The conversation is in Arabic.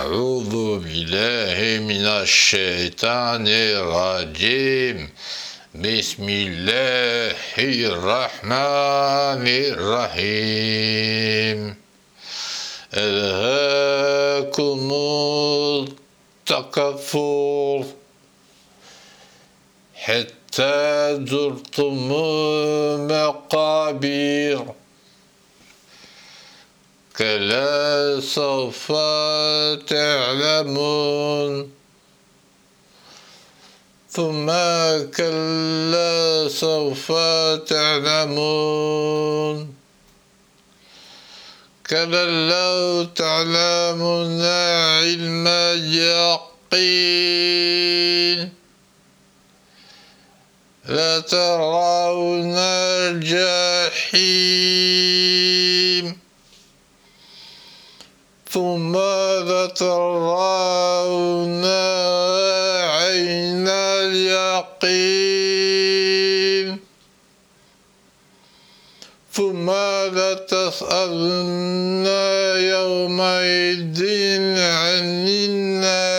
أعوذ بالله من الشيطان الرجيم. بسم الله الرحمن الرحيم. ألهاكم التكاثر حتى زرتم المقابر كلا سوف تعلمون ثم كلا سوف تعلمون كلا لو تعلمون علم اليقين لترون الجحيم ثم لترون عين اليقين ثم لتسألن يومئذ عن النعيم.